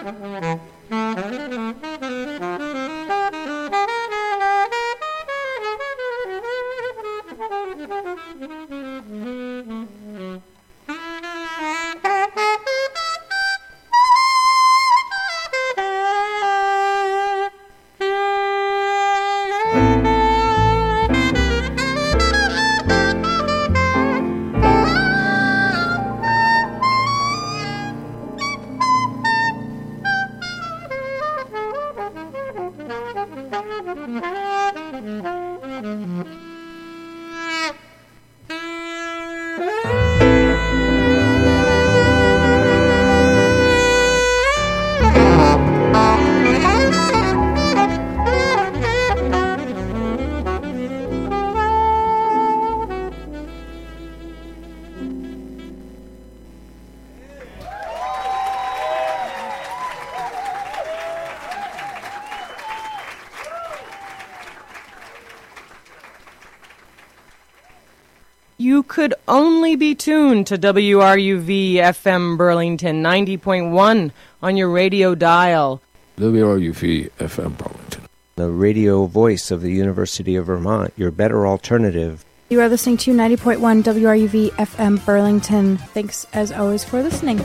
You could only be tuned to WRUV FM Burlington 90.1 on your radio dial. WRUV FM Burlington, the radio voice of the University of Vermont, your better alternative. You are listening to 90.1 WRUV FM Burlington. Thanks, as always, for listening.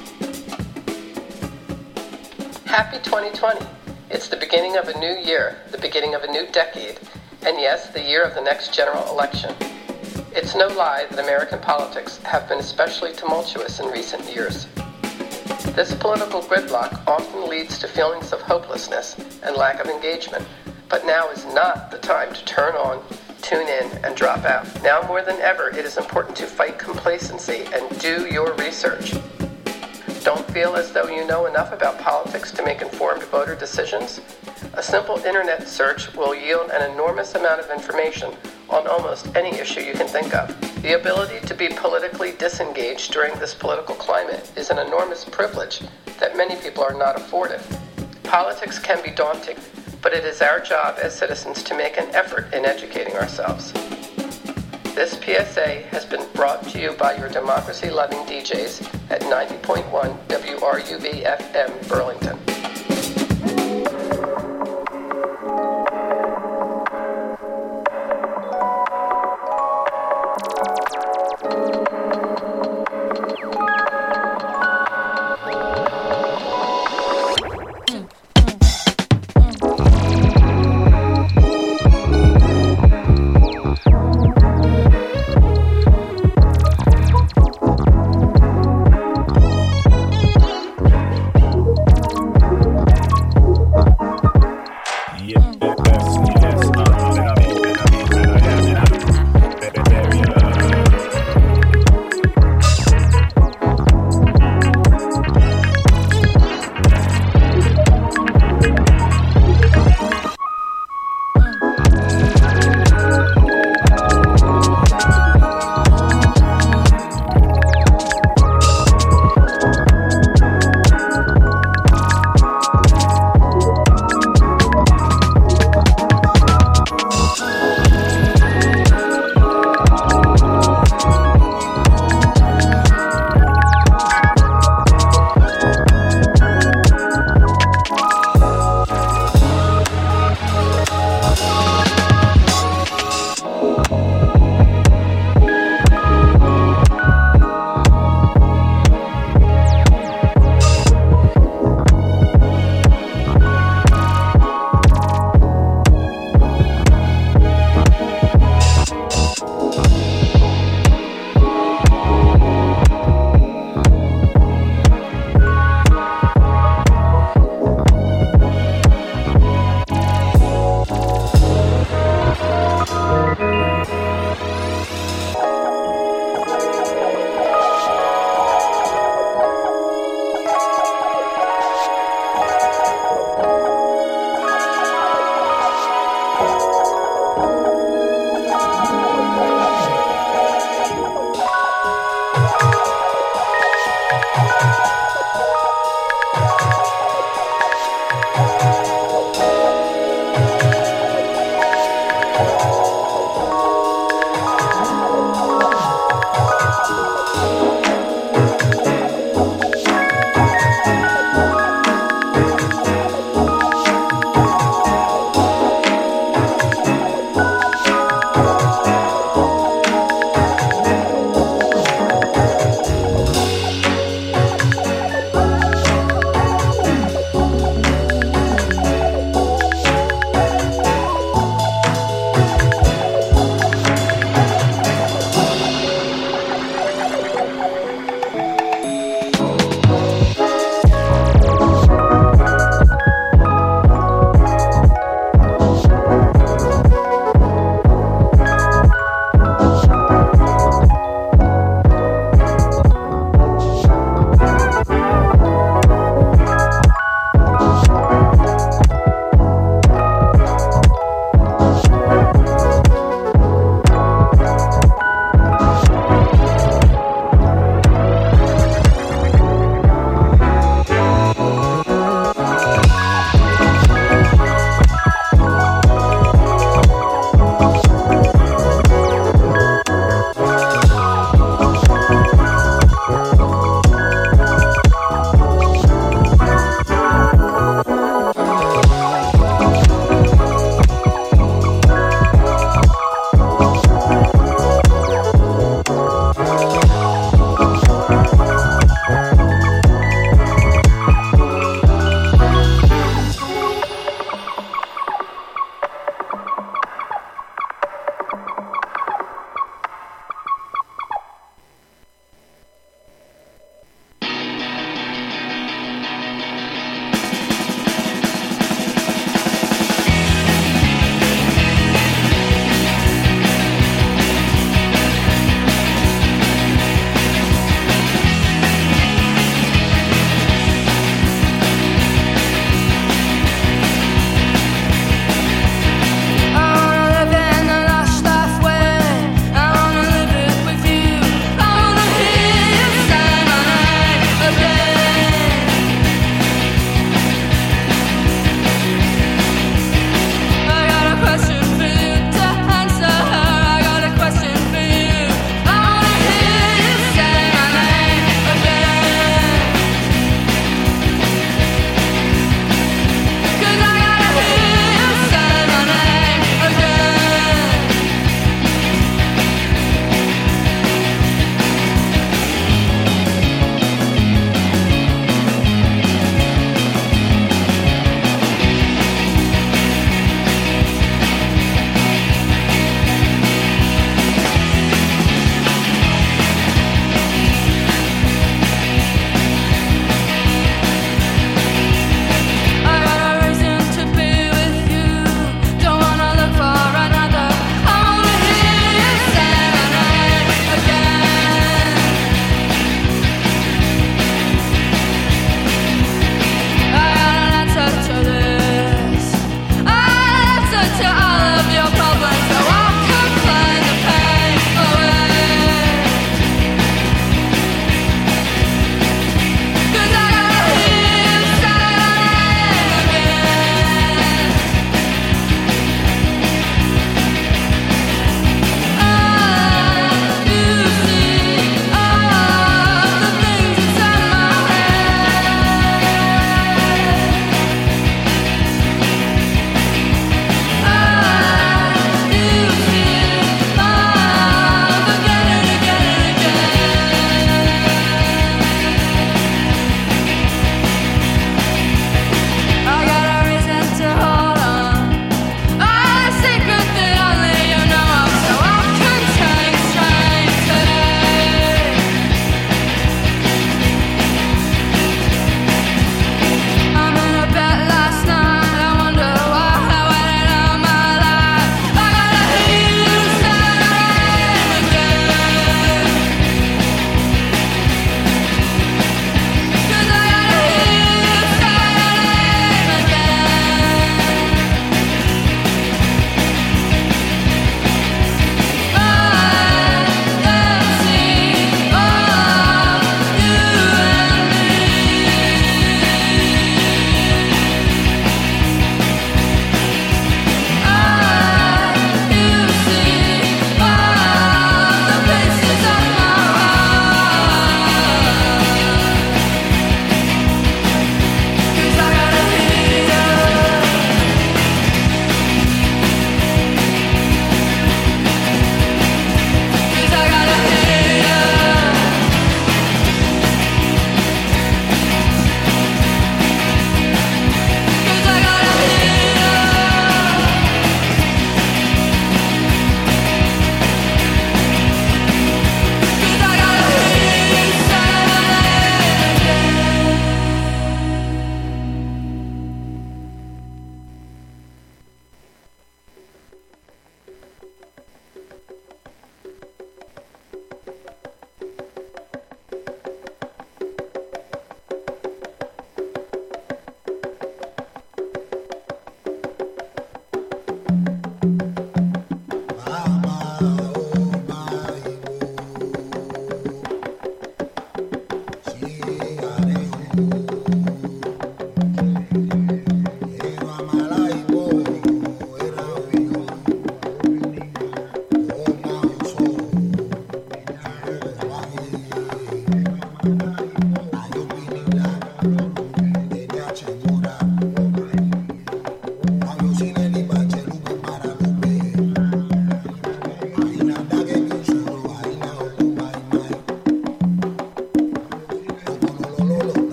Happy 2020. It's the beginning of a new year, the beginning of a new decade, and yes, the year of the next general election. It's no lie that American politics have been especially tumultuous in recent years. This political gridlock often leads to feelings of hopelessness and lack of engagement, but now is not the time to turn on, tune in, and drop out. Now more than ever, it is important to fight complacency and do your research. Don't feel as though you know enough about politics to make informed voter decisions? A simple internet search will yield an enormous amount of information on almost any issue you can think of. The ability to be politically disengaged during this political climate is an enormous privilege that many people are not afforded. Politics can be daunting, but it is our job as citizens to make an effort in educating ourselves. This PSA has been brought to you by your democracy-loving DJs at 90.1 WRUV FM Burlington.